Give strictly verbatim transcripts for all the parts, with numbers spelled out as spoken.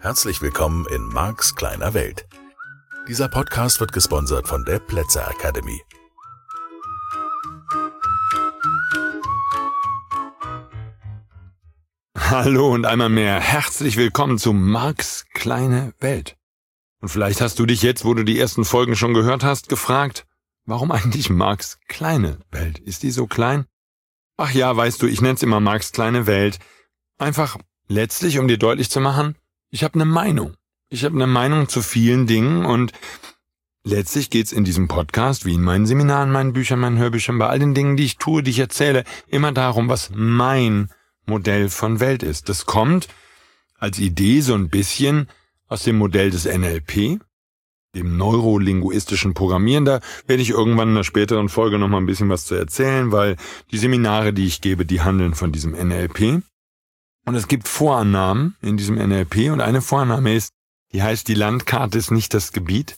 Herzlich willkommen in Marks kleiner Welt. Dieser Podcast wird gesponsert von der Plätzer Academy. Hallo und einmal mehr herzlich willkommen zu Marks kleine Welt. Und vielleicht hast du dich jetzt, wo du die ersten Folgen schon gehört hast, gefragt, warum eigentlich Marks kleine Welt? Ist die so klein? Ach ja, weißt du, ich nenne es immer Marks kleine Welt. Einfach letztlich, um dir deutlich zu machen, ich habe eine Meinung. Ich habe eine Meinung zu vielen Dingen und letztlich geht's in diesem Podcast, wie in meinen Seminaren, meinen Büchern, meinen Hörbüchern, bei all den Dingen, die ich tue, die ich erzähle, immer darum, was mein Modell von Welt ist. Das kommt als Idee so ein bisschen aus dem Modell des N L P, dem neurolinguistischen Programmieren. Da werde ich irgendwann in einer späteren Folge noch mal ein bisschen was zu erzählen, weil die Seminare, die ich gebe, die handeln von diesem N L P. Und es gibt Vorannahmen in diesem N L P und eine Vorannahme ist, die heißt, die Landkarte ist nicht das Gebiet.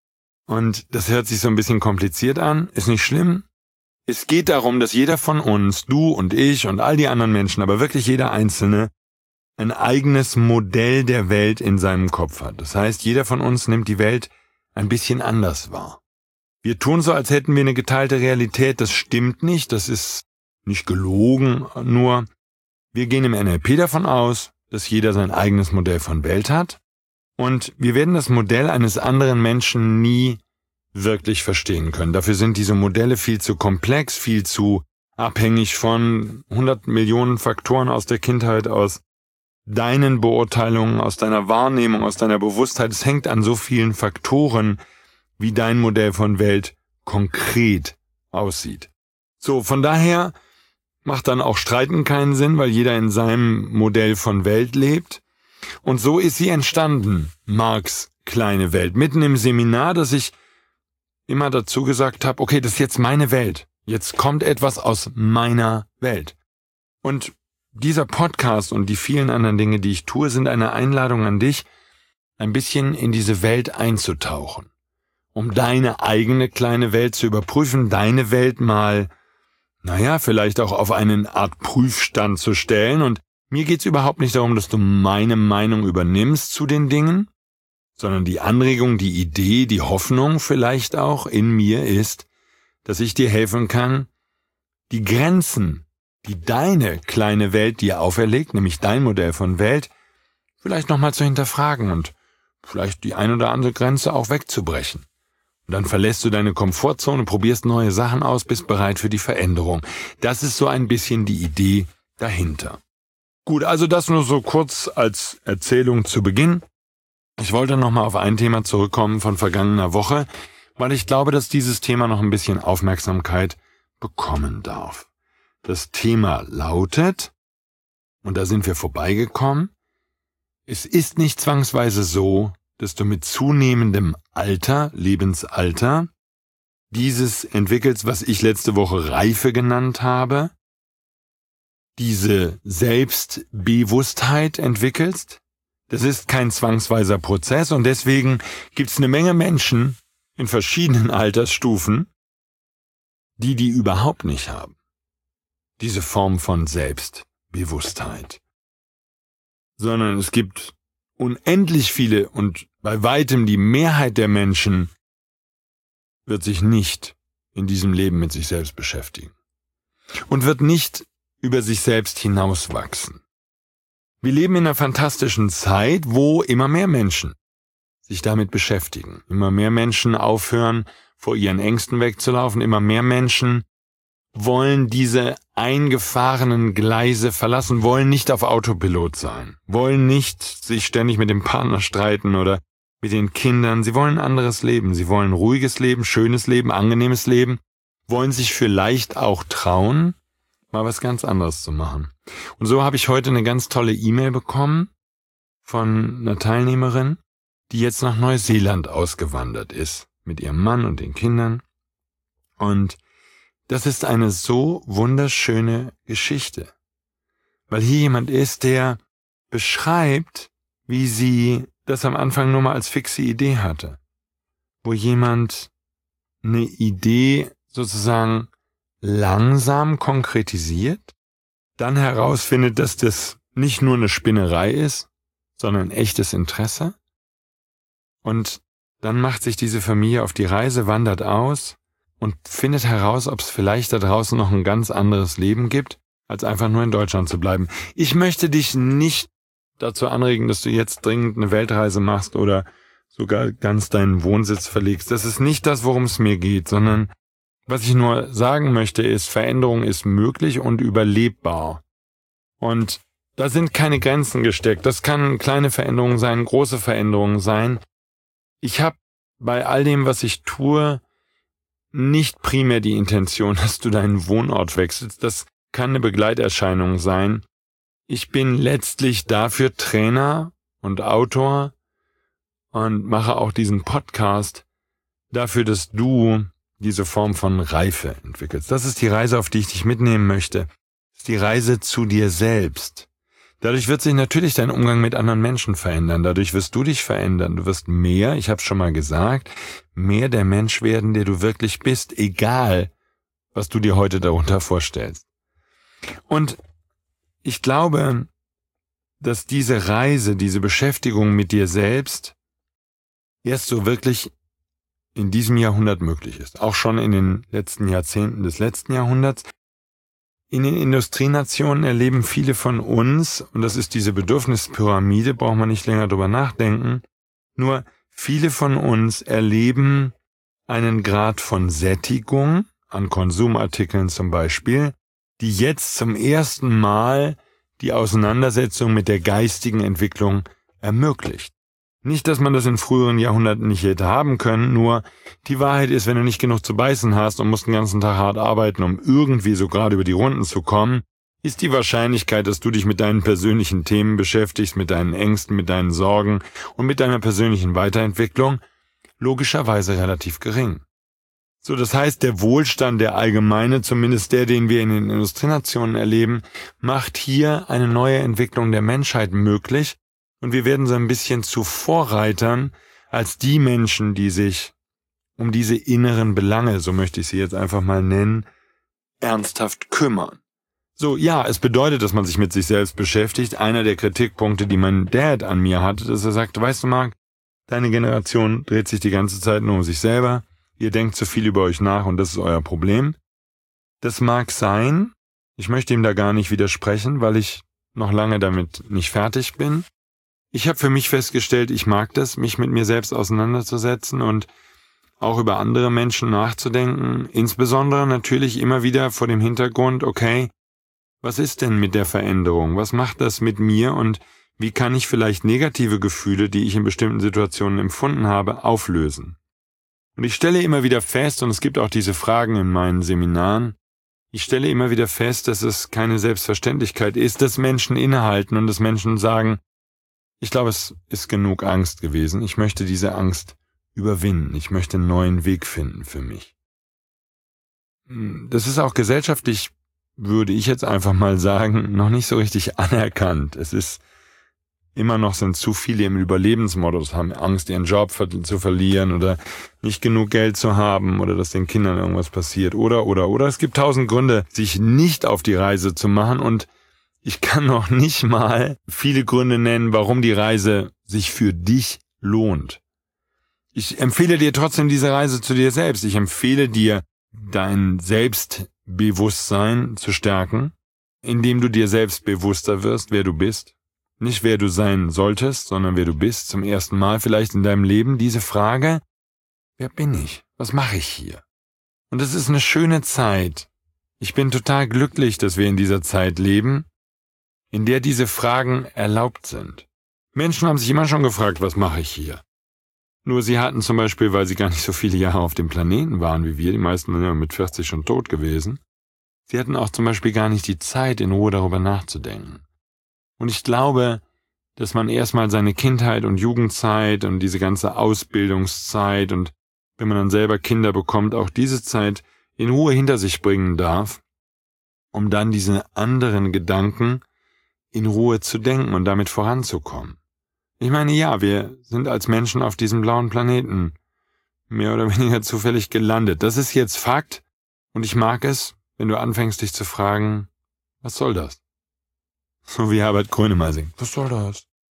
Und das hört sich so ein bisschen kompliziert an, ist nicht schlimm. Es geht darum, dass jeder von uns, du und ich und all die anderen Menschen, aber wirklich jeder Einzelne, ein eigenes Modell der Welt in seinem Kopf hat. Das heißt, jeder von uns nimmt die Welt ein bisschen anders wahr. Wir tun so, als hätten wir eine geteilte Realität. Das stimmt nicht, das ist nicht gelogen, nur wir gehen im N L P davon aus, dass jeder sein eigenes Modell von Welt hat und wir werden das Modell eines anderen Menschen nie wirklich verstehen können. Dafür sind diese Modelle viel zu komplex, viel zu abhängig von hundert Millionen Faktoren aus der Kindheit, aus deinen Beurteilungen, aus deiner Wahrnehmung, aus deiner Bewusstheit. Es hängt an so vielen Faktoren, wie dein Modell von Welt konkret aussieht. So, von daher macht dann auch Streiten keinen Sinn, weil jeder in seinem Modell von Welt lebt. Und so ist sie entstanden, Marks kleine Welt. Mitten im Seminar, dass ich immer dazu gesagt habe, okay, das ist jetzt meine Welt. Jetzt kommt etwas aus meiner Welt. Und dieser Podcast und die vielen anderen Dinge, die ich tue, sind eine Einladung an dich, ein bisschen in diese Welt einzutauchen, um deine eigene kleine Welt zu überprüfen, deine Welt mal, naja, vielleicht auch auf eine Art Prüfstand zu stellen. Und mir geht's überhaupt nicht darum, dass du meine Meinung übernimmst zu den Dingen, sondern die Anregung, die Idee, die Hoffnung vielleicht auch in mir ist, dass ich dir helfen kann, die Grenzen, die deine kleine Welt dir auferlegt, nämlich dein Modell von Welt, vielleicht nochmal zu hinterfragen und vielleicht die ein oder andere Grenze auch wegzubrechen. Und dann verlässt du deine Komfortzone, probierst neue Sachen aus, bist bereit für die Veränderung. Das ist so ein bisschen die Idee dahinter. Gut, also das nur so kurz als Erzählung zu Beginn. Ich wollte nochmal auf ein Thema zurückkommen von vergangener Woche, weil ich glaube, dass dieses Thema noch ein bisschen Aufmerksamkeit bekommen darf. Das Thema lautet, und da sind wir vorbeigekommen, es ist nicht zwangsweise so, dass du mit zunehmendem Alter, Lebensalter, dieses entwickelst, was ich letzte Woche Reife genannt habe, diese Selbstbewusstheit entwickelst. Das ist kein zwangsweiser Prozess und deswegen gibt es eine Menge Menschen in verschiedenen Altersstufen, die die überhaupt nicht haben. Diese Form von Selbstbewusstheit. Sondern es gibt unendlich viele und bei weitem die Mehrheit der Menschen wird sich nicht in diesem Leben mit sich selbst beschäftigen und wird nicht über sich selbst hinauswachsen. Wir leben in einer fantastischen Zeit, wo immer mehr Menschen sich damit beschäftigen. Immer mehr Menschen aufhören, vor ihren Ängsten wegzulaufen. Immer mehr Menschen wollen diese eingefahrenen Gleise verlassen, wollen nicht auf Autopilot sein, wollen nicht sich ständig mit dem Partner streiten oder mit den Kindern. Sie wollen ein anderes Leben. Sie wollen ein ruhiges Leben, schönes Leben, angenehmes Leben, wollen sich vielleicht auch trauen, mal was ganz anderes zu machen. Und so habe ich heute eine ganz tolle E-Mail bekommen von einer Teilnehmerin, die jetzt nach Neuseeland ausgewandert ist, mit ihrem Mann und den Kindern. Und das ist eine so wunderschöne Geschichte, weil hier jemand ist, der beschreibt, wie sie das am Anfang nur mal als fixe Idee hatte, wo jemand eine Idee sozusagen langsam konkretisiert, dann herausfindet, dass das nicht nur eine Spinnerei ist, sondern echtes Interesse. Und dann macht sich diese Familie auf die Reise, wandert aus und findet heraus, ob es vielleicht da draußen noch ein ganz anderes Leben gibt, als einfach nur in Deutschland zu bleiben. Ich möchte dich nicht dazu anregen, dass du jetzt dringend eine Weltreise machst oder sogar ganz deinen Wohnsitz verlegst. Das ist nicht das, worum es mir geht, sondern was ich nur sagen möchte, ist, Veränderung ist möglich und überlebbar. Und da sind keine Grenzen gesteckt. Das kann kleine Veränderungen sein, große Veränderungen sein. Ich habe bei all dem, was ich tue, nicht primär die Intention, dass du deinen Wohnort wechselst. Das kann eine Begleiterscheinung sein. Ich bin letztlich dafür Trainer und Autor und mache auch diesen Podcast dafür, dass du diese Form von Reife entwickelst. Das ist die Reise, auf die ich dich mitnehmen möchte. Das ist die Reise zu dir selbst. Dadurch wird sich natürlich dein Umgang mit anderen Menschen verändern. Dadurch wirst du dich verändern. Du wirst mehr, ich habe es schon mal gesagt, mehr der Mensch werden, der du wirklich bist, egal, was du dir heute darunter vorstellst. Und ich glaube, dass diese Reise, diese Beschäftigung mit dir selbst erst so wirklich in diesem Jahrhundert möglich ist. Auch schon in den letzten Jahrzehnten des letzten Jahrhunderts. In den Industrienationen erleben viele von uns, und das ist diese Bedürfnispyramide, braucht man nicht länger drüber nachdenken, nur viele von uns erleben einen Grad von Sättigung, an Konsumartikeln zum Beispiel, die jetzt zum ersten Mal die Auseinandersetzung mit der geistigen Entwicklung ermöglicht. Nicht, dass man das in früheren Jahrhunderten nicht hätte haben können, nur die Wahrheit ist, wenn du nicht genug zu beißen hast und musst den ganzen Tag hart arbeiten, um irgendwie so gerade über die Runden zu kommen, ist die Wahrscheinlichkeit, dass du dich mit deinen persönlichen Themen beschäftigst, mit deinen Ängsten, mit deinen Sorgen und mit deiner persönlichen Weiterentwicklung logischerweise relativ gering. So, das heißt, der Wohlstand, der allgemeine, zumindest der, den wir in den Industrienationen erleben, macht hier eine neue Entwicklung der Menschheit möglich. Und wir werden so ein bisschen zu Vorreitern als die Menschen, die sich um diese inneren Belange, so möchte ich sie jetzt einfach mal nennen, ernsthaft kümmern. So, ja, es bedeutet, dass man sich mit sich selbst beschäftigt. Einer der Kritikpunkte, die mein Dad an mir hatte, dass er sagte, weißt du, Marc, deine Generation dreht sich die ganze Zeit nur um sich selber. Ihr denkt zu viel über euch nach und das ist euer Problem. Das mag sein. Ich möchte ihm da gar nicht widersprechen, weil ich noch lange damit nicht fertig bin. Ich habe für mich festgestellt, ich mag das, mich mit mir selbst auseinanderzusetzen und auch über andere Menschen nachzudenken, insbesondere natürlich immer wieder vor dem Hintergrund, okay, was ist denn mit der Veränderung? Was macht das mit mir und wie kann ich vielleicht negative Gefühle, die ich in bestimmten Situationen empfunden habe, auflösen? Und ich stelle immer wieder fest, und es gibt auch diese Fragen in meinen Seminaren, ich stelle immer wieder fest, dass es keine Selbstverständlichkeit ist, dass Menschen innehalten und dass Menschen sagen, ich glaube, es ist genug Angst gewesen. Ich möchte diese Angst überwinden. Ich möchte einen neuen Weg finden für mich. Das ist auch gesellschaftlich, würde ich jetzt einfach mal sagen, noch nicht so richtig anerkannt. Es ist immer noch, sind zu viele im Überlebensmodus, haben Angst, ihren Job zu verlieren oder nicht genug Geld zu haben oder dass den Kindern irgendwas passiert oder, oder, oder. Es gibt tausend Gründe, sich nicht auf die Reise zu machen und ich kann noch nicht mal viele Gründe nennen, warum die Reise sich für dich lohnt. Ich empfehle dir trotzdem diese Reise zu dir selbst. Ich empfehle dir, dein Selbstbewusstsein zu stärken, indem du dir selbst bewusster wirst, wer du bist. Nicht wer du sein solltest, sondern wer du bist. Zum ersten Mal vielleicht in deinem Leben diese Frage, wer bin ich? Was mache ich hier? Und es ist eine schöne Zeit. Ich bin total glücklich, dass wir in dieser Zeit leben, in der diese Fragen erlaubt sind. Menschen haben sich immer schon gefragt, was mache ich hier? Nur sie hatten zum Beispiel, weil sie gar nicht so viele Jahre auf dem Planeten waren wie wir, die meisten sind ja mit vierzig schon tot gewesen, sie hatten auch zum Beispiel gar nicht die Zeit, in Ruhe darüber nachzudenken. Und ich glaube, dass man erstmal seine Kindheit und Jugendzeit und diese ganze Ausbildungszeit und wenn man dann selber Kinder bekommt, auch diese Zeit in Ruhe hinter sich bringen darf, um dann diese anderen Gedanken in Ruhe zu denken und damit voranzukommen. Ich meine, ja, wir sind als Menschen auf diesem blauen Planeten mehr oder weniger zufällig gelandet. Das ist jetzt Fakt und ich mag es, wenn du anfängst, dich zu fragen, was soll das? So wie Herbert Grönemeyer singt. Was soll das?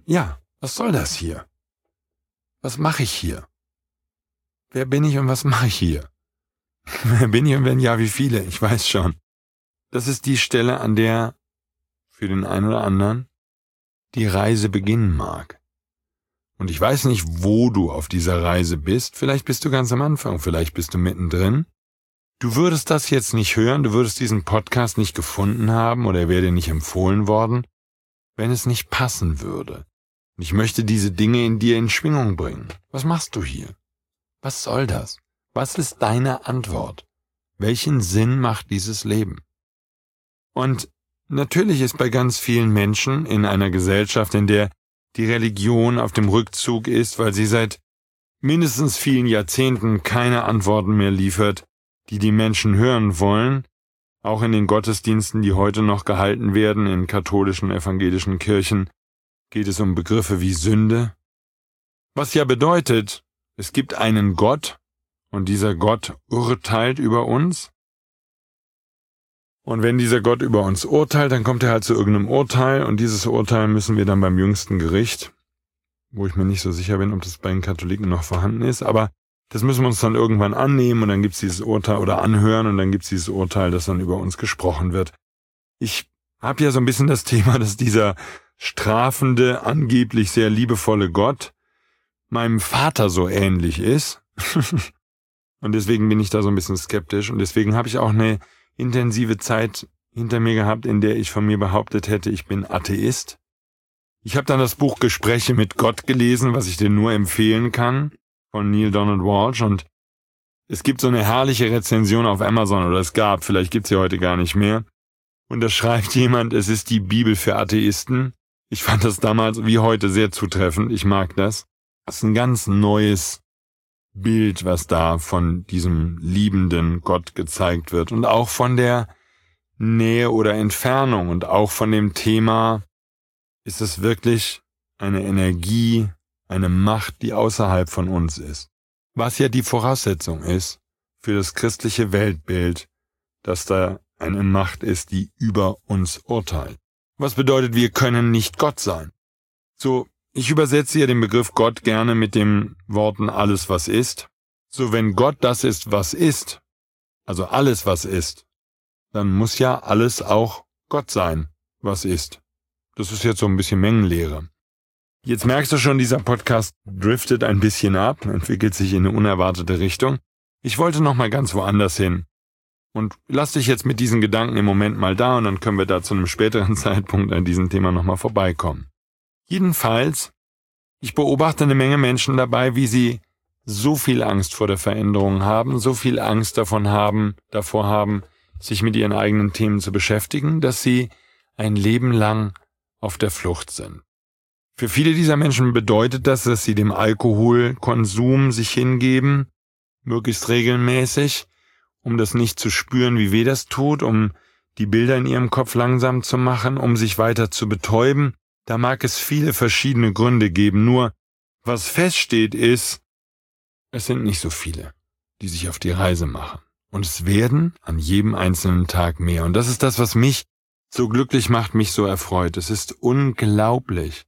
ja, was soll das hier? Was mache ich hier? Wer bin ich und was mache ich hier? Wer bin ich und wenn ja, wie viele? Ich weiß schon. Das ist die Stelle, an der für den einen oder anderen die Reise beginnen mag. Und ich weiß nicht, wo du auf dieser Reise bist. Vielleicht bist du ganz am Anfang, vielleicht bist du mittendrin. Du würdest das jetzt nicht hören, du würdest diesen Podcast nicht gefunden haben oder er wäre dir nicht empfohlen worden, wenn es nicht passen würde. Und ich möchte diese Dinge in dir in Schwingung bringen. Was machst du hier? Was soll das? Was ist deine Antwort? Welchen Sinn macht dieses Leben? Und natürlich ist bei ganz vielen Menschen in einer Gesellschaft, in der die Religion auf dem Rückzug ist, weil sie seit mindestens vielen Jahrzehnten keine Antworten mehr liefert, die die Menschen hören wollen, auch in den Gottesdiensten, die heute noch gehalten werden, in katholischen, evangelischen Kirchen, geht es um Begriffe wie Sünde, was ja bedeutet, es gibt einen Gott und dieser Gott urteilt über uns. Und wenn dieser Gott über uns urteilt, dann kommt er halt zu irgendeinem Urteil und dieses Urteil müssen wir dann beim jüngsten Gericht, wo ich mir nicht so sicher bin, ob das bei den Katholiken noch vorhanden ist, aber das müssen wir uns dann irgendwann annehmen und dann gibt's dieses Urteil oder anhören und dann gibt's dieses Urteil, das dann über uns gesprochen wird. Ich habe ja so ein bisschen das Thema, dass dieser strafende, angeblich sehr liebevolle Gott meinem Vater so ähnlich ist. Und deswegen bin ich da so ein bisschen skeptisch und deswegen habe ich auch eine intensive Zeit hinter mir gehabt, in der ich von mir behauptet hätte, ich bin Atheist. Ich habe dann das Buch Gespräche mit Gott gelesen, was ich dir nur empfehlen kann, von Neale Donald Walsch, und es gibt so eine herrliche Rezension auf Amazon, oder es gab, vielleicht gibt's sie heute gar nicht mehr, und da schreibt jemand, es ist die Bibel für Atheisten. Ich fand das damals wie heute sehr zutreffend, ich mag das. Das ist ein ganz neues Bild, was da von diesem liebenden Gott gezeigt wird und auch von der Nähe oder Entfernung und auch von dem Thema, ist es wirklich eine Energie, eine Macht, die außerhalb von uns ist. Was ja die Voraussetzung ist für das christliche Weltbild, dass da eine Macht ist, die über uns urteilt. Was bedeutet, wir können nicht Gott sein. So, ich übersetze hier den Begriff Gott gerne mit den Worten alles, was ist. So, wenn Gott das ist, was ist, also alles, was ist, dann muss ja alles auch Gott sein, was ist. Das ist jetzt so ein bisschen Mengenlehre. Jetzt merkst du schon, dieser Podcast driftet ein bisschen ab, entwickelt sich in eine unerwartete Richtung. Ich wollte noch mal ganz woanders hin. Und lass dich jetzt mit diesen Gedanken im Moment mal da und dann können wir da zu einem späteren Zeitpunkt an diesem Thema noch mal vorbeikommen. Jedenfalls, ich beobachte eine Menge Menschen dabei, wie sie so viel Angst vor der Veränderung haben, so viel Angst davon haben, davor haben, sich mit ihren eigenen Themen zu beschäftigen, dass sie ein Leben lang auf der Flucht sind. Für viele dieser Menschen bedeutet das, dass sie dem Alkoholkonsum sich hingeben, möglichst regelmäßig, um das nicht zu spüren, wie weh das tut, um die Bilder in ihrem Kopf langsam zu machen, um sich weiter zu betäuben. Da mag es viele verschiedene Gründe geben, nur was feststeht ist, es sind nicht so viele, die sich auf die Reise machen. Und es werden an jedem einzelnen Tag mehr. Und das ist das, was mich so glücklich macht, mich so erfreut. Es ist unglaublich,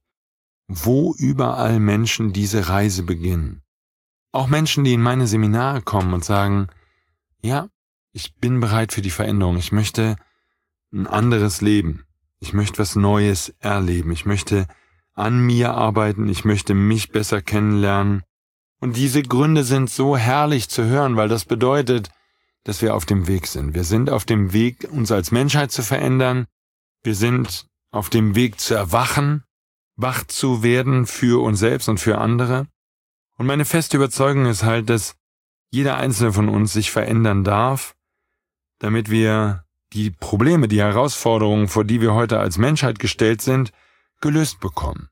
wo überall Menschen diese Reise beginnen. Auch Menschen, die in meine Seminare kommen und sagen, ja, ich bin bereit für die Veränderung, ich möchte ein anderes Leben, ich möchte was Neues erleben, ich möchte an mir arbeiten, ich möchte mich besser kennenlernen. Und diese Gründe sind so herrlich zu hören, weil das bedeutet, dass wir auf dem Weg sind. Wir sind auf dem Weg, uns als Menschheit zu verändern. Wir sind auf dem Weg zu erwachen, wach zu werden für uns selbst und für andere. Und meine feste Überzeugung ist halt, dass jeder einzelne von uns sich verändern darf, damit wir die Probleme, die Herausforderungen, vor die wir heute als Menschheit gestellt sind, gelöst bekommen.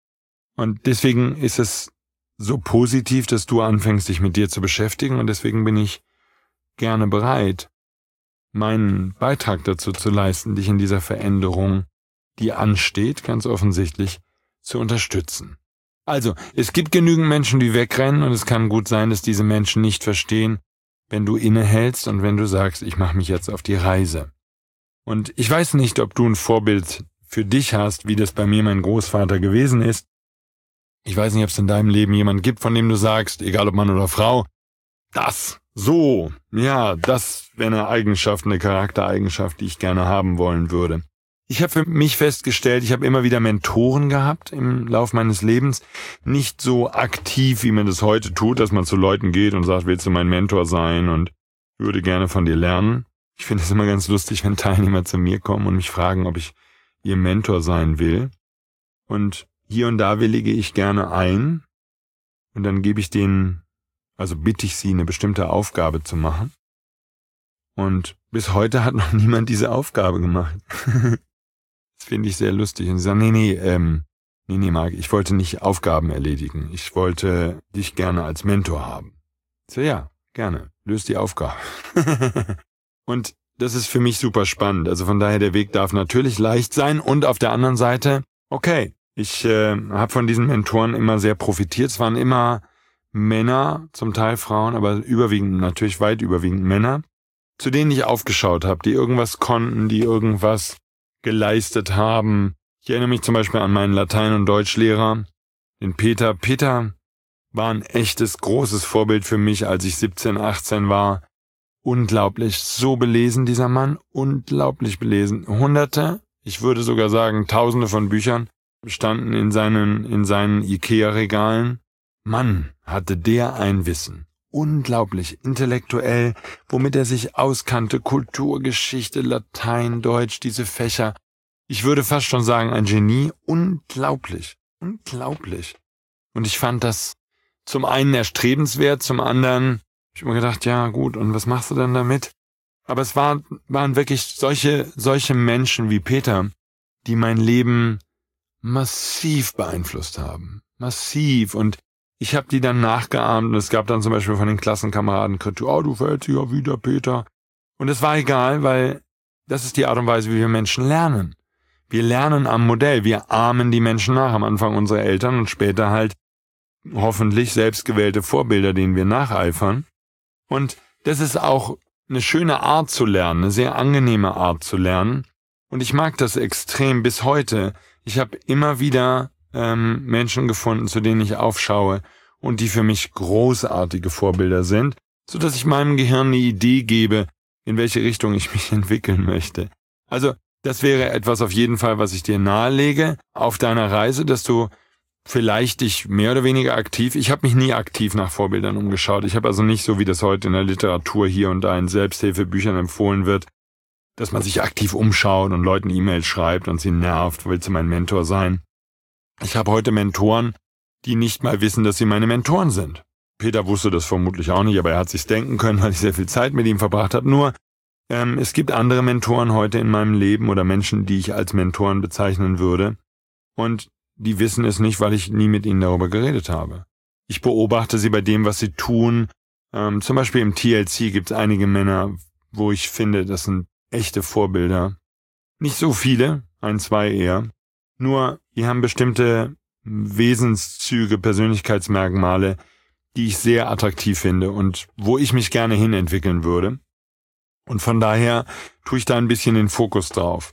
Und deswegen ist es so positiv, dass du anfängst, dich mit dir zu beschäftigen, und deswegen bin ich gerne bereit, meinen Beitrag dazu zu leisten, dich in dieser Veränderung, die ansteht, ganz offensichtlich, zu unterstützen. Also, es gibt genügend Menschen, die wegrennen, und es kann gut sein, dass diese Menschen nicht verstehen, wenn du innehältst und wenn du sagst, ich mache mich jetzt auf die Reise. Und ich weiß nicht, ob du ein Vorbild für dich hast, wie das bei mir mein Großvater gewesen ist. Ich weiß nicht, ob es in deinem Leben jemanden gibt, von dem du sagst, egal ob Mann oder Frau, das, so, ja, das wäre eine Eigenschaft, eine Charaktereigenschaft, die ich gerne haben wollen würde. Ich habe für mich festgestellt, ich habe immer wieder Mentoren gehabt im Lauf meines Lebens. Nicht so aktiv, wie man das heute tut, dass man zu Leuten geht und sagt, willst du mein Mentor sein und würde gerne von dir lernen. Ich finde es immer ganz lustig, wenn Teilnehmer zu mir kommen und mich fragen, ob ich ihr Mentor sein will. Und hier und da willige ich gerne ein und dann gebe ich denen, also bitte ich sie, eine bestimmte Aufgabe zu machen. Und bis heute hat noch niemand diese Aufgabe gemacht. Das finde ich sehr lustig. Und sie sagen, nee, nee, ähm, nee, nee, Marc, ich wollte nicht Aufgaben erledigen. Ich wollte dich gerne als Mentor haben. So, ja, gerne. Löst die Aufgabe. Und das ist für mich super spannend. Also von daher, der Weg darf natürlich leicht sein. Und auf der anderen Seite, okay, ich äh, habe von diesen Mentoren immer sehr profitiert. Es waren immer Männer, zum Teil Frauen, aber überwiegend, natürlich weit überwiegend Männer, zu denen ich aufgeschaut habe, die irgendwas konnten, die irgendwas geleistet haben. Ich erinnere mich zum Beispiel an meinen Latein- und Deutschlehrer, den Peter. Peter war ein echtes, großes Vorbild für mich, als ich siebzehn, achtzehn war. Unglaublich, so belesen dieser Mann, unglaublich belesen. Hunderte, ich würde sogar sagen Tausende von Büchern standen in seinen, in seinen Ikea-Regalen. Mann, hatte der ein Wissen. Unglaublich intellektuell, womit er sich auskannte, Kultur, Geschichte, Latein, Deutsch, diese Fächer. Ich würde fast schon sagen, ein Genie. Unglaublich, unglaublich. Und ich fand das zum einen erstrebenswert, zum anderen, ich habe mir gedacht, ja gut, und was machst du denn damit? Aber es war, waren wirklich solche, solche Menschen wie Peter, die mein Leben massiv beeinflusst haben. Massiv. Und ich habe die dann nachgeahmt und es gab dann zum Beispiel von den Klassenkameraden Kritik, oh, du fällst ja wieder, Peter. Und es war egal, weil das ist die Art und Weise, wie wir Menschen lernen. Wir lernen am Modell, wir ahmen die Menschen nach, am Anfang unsere Eltern und später halt hoffentlich selbstgewählte Vorbilder, denen wir nacheifern. Und das ist auch eine schöne Art zu lernen, eine sehr angenehme Art zu lernen. Und ich mag das extrem bis heute. Ich habe immer wieder ähm, Menschen gefunden, zu denen ich aufschaue und die für mich großartige Vorbilder sind, so dass ich meinem Gehirn eine Idee gebe, in welche Richtung ich mich entwickeln möchte. Also das wäre etwas auf jeden Fall, was ich dir nahelege auf deiner Reise, dass du vielleicht dich mehr oder weniger aktiv, ich habe mich nie aktiv nach Vorbildern umgeschaut. Ich habe also nicht so, wie das heute in der Literatur hier und da in Selbsthilfebüchern empfohlen wird, dass man sich aktiv umschaut und Leuten E-Mails schreibt und sie nervt, willst du mein Mentor sein? Ich habe heute Mentoren, die nicht mal wissen, dass sie meine Mentoren sind. Peter wusste das vermutlich auch nicht, aber er hat sich's denken können, weil ich sehr viel Zeit mit ihm verbracht habe. Nur, ähm, es gibt andere Mentoren heute in meinem Leben oder Menschen, die ich als Mentoren bezeichnen würde. Und die wissen es nicht, weil ich nie mit ihnen darüber geredet habe. Ich beobachte sie bei dem, was sie tun. Ähm, zum Beispiel im T L C gibt es einige Männer, wo ich finde, das sind echte Vorbilder. Nicht so viele, ein, zwei eher. Nur, die haben bestimmte Wesenszüge, Persönlichkeitsmerkmale, die ich sehr attraktiv finde und wo ich mich gerne hin entwickeln würde. Und von daher tue ich da ein bisschen den Fokus drauf.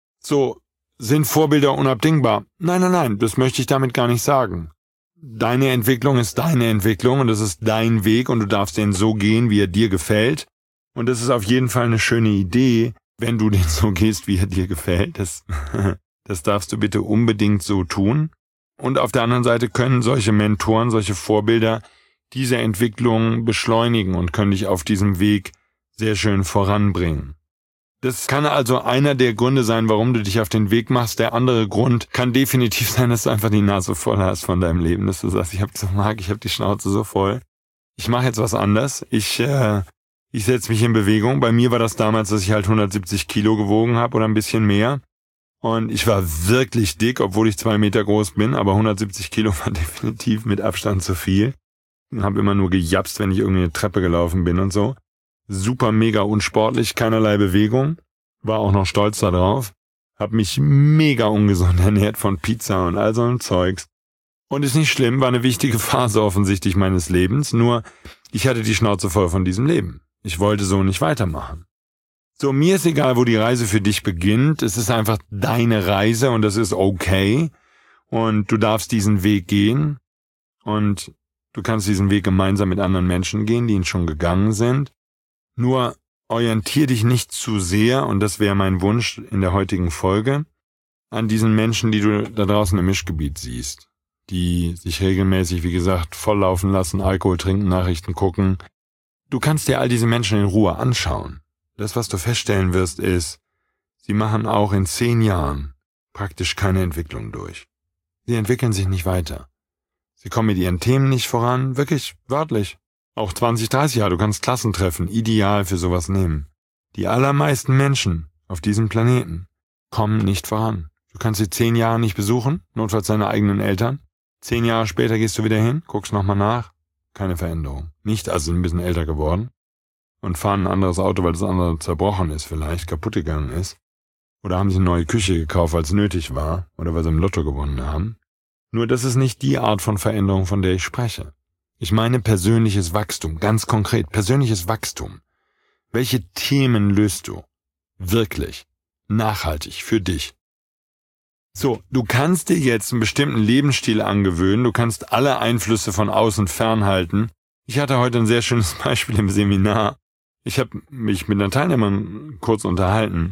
So, sind Vorbilder unabdingbar? Nein, nein, nein, das möchte ich damit gar nicht sagen. Deine Entwicklung ist deine Entwicklung und das ist dein Weg und du darfst den so gehen, wie er dir gefällt. Und das ist auf jeden Fall eine schöne Idee, wenn du den so gehst, wie er dir gefällt. Das, das darfst du bitte unbedingt so tun. Und auf der anderen Seite können solche Mentoren, solche Vorbilder diese Entwicklung beschleunigen und können dich auf diesem Weg sehr schön voranbringen. Das kann also einer der Gründe sein, warum du dich auf den Weg machst. Der andere Grund kann definitiv sein, dass du einfach die Nase voll hast von deinem Leben, dass du sagst, ich hab so Marc, ich hab die Schnauze so voll. Ich mache jetzt was anders. Ich äh, ich setze mich in Bewegung. Bei mir war das damals, dass ich halt hundertsiebzig Kilo gewogen habe oder ein bisschen mehr. Und ich war wirklich dick, obwohl ich zwei Meter groß bin, aber hundertsiebzig Kilo war definitiv mit Abstand zu viel. Ich habe immer nur gejapst, wenn ich irgendwie eine Treppe gelaufen bin und so. Super mega unsportlich, keinerlei Bewegung, war auch noch stolz darauf, hab mich mega ungesund ernährt von Pizza und all so ein Zeugs. Und ist nicht schlimm, war eine wichtige Phase offensichtlich meines Lebens, nur ich hatte die Schnauze voll von diesem Leben. Ich wollte so nicht weitermachen. So, mir ist egal, wo die Reise für dich beginnt, es ist einfach deine Reise und das ist okay. und du darfst diesen Weg gehen und du kannst diesen Weg gemeinsam mit anderen Menschen gehen, die ihn schon gegangen sind. Nur orientier dich nicht zu sehr, und das wäre mein Wunsch in der heutigen Folge, an diesen Menschen, die du da draußen im Mischgebiet siehst, die sich regelmäßig, wie gesagt, volllaufen lassen, Alkohol trinken, Nachrichten gucken. Du kannst dir all diese Menschen in Ruhe anschauen. Das, was du feststellen wirst, ist, sie machen auch in zehn Jahren praktisch keine Entwicklung durch. Sie entwickeln sich nicht weiter. Sie kommen mit ihren Themen nicht voran, wirklich wörtlich. Auch zwanzig, dreißig Jahre, du kannst Klassentreffen ideal für sowas nehmen. Die allermeisten Menschen auf diesem Planeten kommen nicht voran. Du kannst sie zehn Jahre nicht besuchen, notfalls deine eigenen Eltern. Zehn Jahre später gehst du wieder hin, guckst nochmal nach, keine Veränderung. Nicht, also ein bisschen älter geworden und fahren ein anderes Auto, weil das andere zerbrochen ist vielleicht, kaputt gegangen ist. Oder haben sie eine neue Küche gekauft, weil es nötig war, oder weil sie im Lotto gewonnen haben. Nur das ist nicht die Art von Veränderung, von der ich spreche. Ich meine persönliches Wachstum, ganz konkret, persönliches Wachstum. Welche Themen löst du wirklich nachhaltig für dich? So, du kannst dir jetzt einen bestimmten Lebensstil angewöhnen, du kannst alle Einflüsse von außen fernhalten. Ich hatte heute ein sehr schönes Beispiel im Seminar. Ich habe mich mit einer Teilnehmerin kurz unterhalten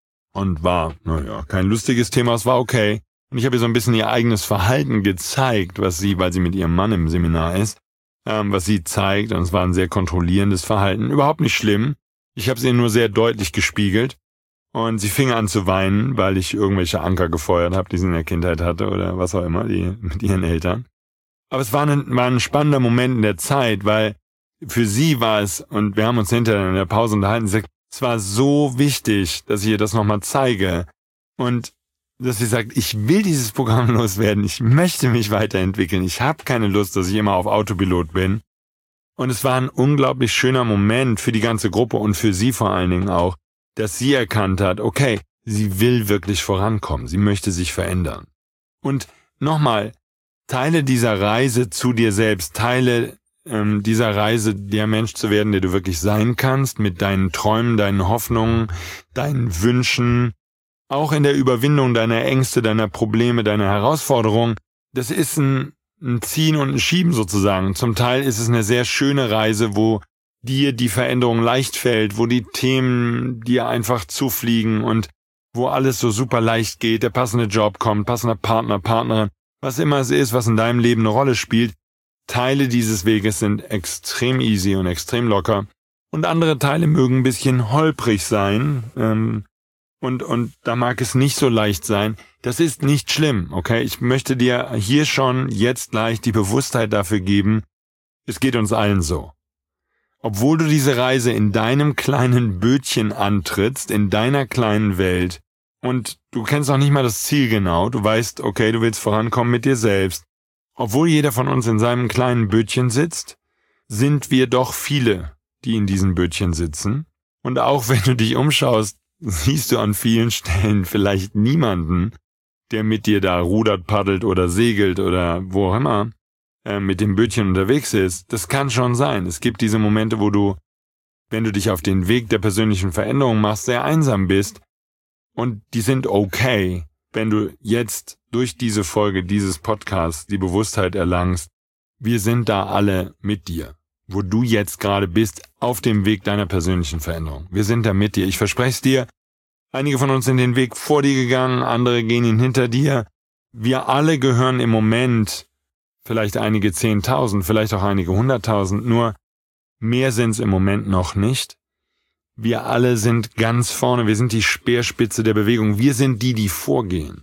und war, naja, kein lustiges Thema, es war okay. Und ich habe ihr so ein bisschen ihr eigenes Verhalten gezeigt, was sie, weil sie mit ihrem Mann im Seminar ist, ähm, was sie zeigt, und es war ein sehr kontrollierendes Verhalten. Überhaupt nicht schlimm. Ich habe es ihr nur sehr deutlich gespiegelt. Und sie fing an zu weinen, weil ich irgendwelche Anker gefeuert habe, die sie in der Kindheit hatte oder was auch immer, die mit ihren Eltern. Aber es war ein, war ein spannender Moment in der Zeit, weil für sie war es, und wir haben uns hinterher in der Pause unterhalten, sie sagt, es war so wichtig, dass ich ihr das nochmal zeige. Und dass sie sagt, ich will dieses Programm loswerden, ich möchte mich weiterentwickeln, ich habe keine Lust, dass ich immer auf Autopilot bin. Und es war ein unglaublich schöner Moment für die ganze Gruppe und für sie vor allen Dingen auch, dass sie erkannt hat, okay, sie will wirklich vorankommen, sie möchte sich verändern. Und nochmal, Teile dieser Reise zu dir selbst, Teile ähm, dieser Reise, der Mensch zu werden, der du wirklich sein kannst, mit deinen Träumen, deinen Hoffnungen, deinen Wünschen, auch in der Überwindung deiner Ängste, deiner Probleme, deiner Herausforderungen. Das ist ein, ein Ziehen und ein Schieben sozusagen. Zum Teil ist es eine sehr schöne Reise, wo dir die Veränderung leicht fällt, wo die Themen dir einfach zufliegen und wo alles so super leicht geht, der passende Job kommt, passender Partner, Partnerin, was immer es ist, was in deinem Leben eine Rolle spielt. Teile dieses Weges sind extrem easy und extrem locker und andere Teile mögen ein bisschen holprig sein, ähm, und und da mag es nicht so leicht sein. Das ist nicht schlimm, okay? Ich möchte dir hier schon jetzt gleich die Bewusstheit dafür geben, es geht uns allen so. Obwohl du diese Reise in deinem kleinen Bötchen antrittst, in deiner kleinen Welt, und du kennst auch nicht mal das Ziel genau, du weißt, okay, du willst vorankommen mit dir selbst. Obwohl jeder von uns in seinem kleinen Bötchen sitzt, sind wir doch viele, die in diesen Bötchen sitzen. Und auch wenn du dich umschaust, siehst du an vielen Stellen vielleicht niemanden, der mit dir da rudert, paddelt oder segelt oder wo auch immer äh, mit dem Bötchen unterwegs ist. Das kann schon sein. Es gibt diese Momente, wo du, wenn du dich auf den Weg der persönlichen Veränderung machst, sehr einsam bist. Und die sind okay, wenn du jetzt durch diese Folge dieses Podcasts die Bewusstheit erlangst, wir sind da alle mit dir, wo du jetzt gerade bist, auf dem Weg deiner persönlichen Veränderung. Wir sind da mit dir. Ich verspreche es dir, einige von uns sind den Weg vor dir gegangen, andere gehen ihn hinter dir. Wir alle gehören im Moment, vielleicht einige Zehntausend, vielleicht auch einige Hunderttausend, nur mehr sind es im Moment noch nicht. Wir alle sind ganz vorne, wir sind die Speerspitze der Bewegung, wir sind die, die vorgehen.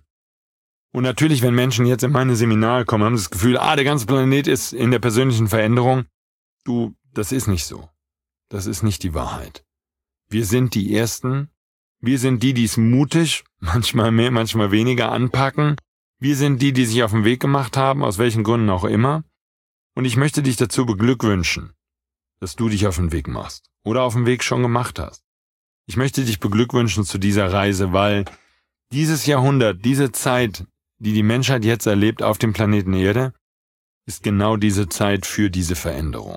Und natürlich, wenn Menschen jetzt in meine Seminare kommen, haben sie das Gefühl, ah, der ganze Planet ist in der persönlichen Veränderung. Du, das ist nicht so. Das ist nicht die Wahrheit. Wir sind die Ersten. Wir sind die, die es mutig, manchmal mehr, manchmal weniger anpacken. Wir sind die, die sich auf den Weg gemacht haben, aus welchen Gründen auch immer. Und ich möchte dich dazu beglückwünschen, dass du dich auf den Weg machst oder auf den Weg schon gemacht hast. Ich möchte dich beglückwünschen zu dieser Reise, weil dieses Jahrhundert, diese Zeit, die die Menschheit jetzt erlebt auf dem Planeten Erde, ist genau diese Zeit für diese Veränderung.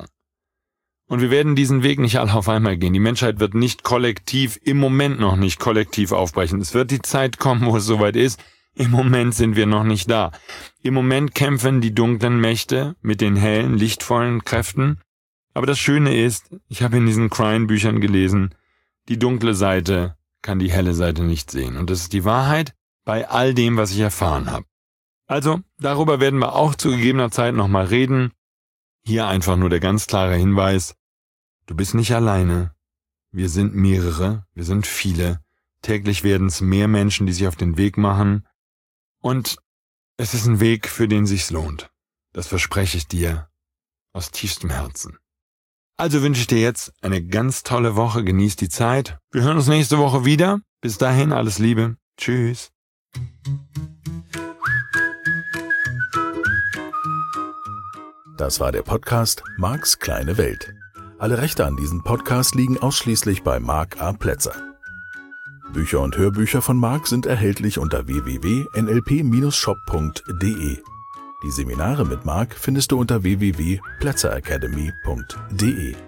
Und wir werden diesen Weg nicht alle auf einmal gehen. Die Menschheit wird nicht kollektiv, im Moment noch nicht kollektiv aufbrechen. Es wird die Zeit kommen, wo es soweit ist. Im Moment sind wir noch nicht da. Im Moment kämpfen die dunklen Mächte mit den hellen, lichtvollen Kräften. Aber das Schöne ist, ich habe in diesen Crime-Büchern gelesen, die dunkle Seite kann die helle Seite nicht sehen. Und das ist die Wahrheit bei all dem, was ich erfahren habe. Also, darüber werden wir auch zu gegebener Zeit nochmal reden. Hier einfach nur der ganz klare Hinweis, du bist nicht alleine. Wir sind mehrere, wir sind viele. Täglich werden es mehr Menschen, die sich auf den Weg machen. Und es ist ein Weg, für den sich's lohnt. Das verspreche ich dir aus tiefstem Herzen. Also wünsche ich dir jetzt eine ganz tolle Woche, genieß die Zeit. Wir hören uns nächste Woche wieder. Bis dahin, alles Liebe. Tschüss. Das war der Podcast Marks kleine Welt. Alle Rechte an diesem Podcast liegen ausschließlich bei Mark A. Plätzer. Bücher und Hörbücher von Mark sind erhältlich unter w w w punkt n l p Bindestrich shop punkt d e. Die Seminare mit Mark findest du unter w w w punkt plätzer academy punkt d e.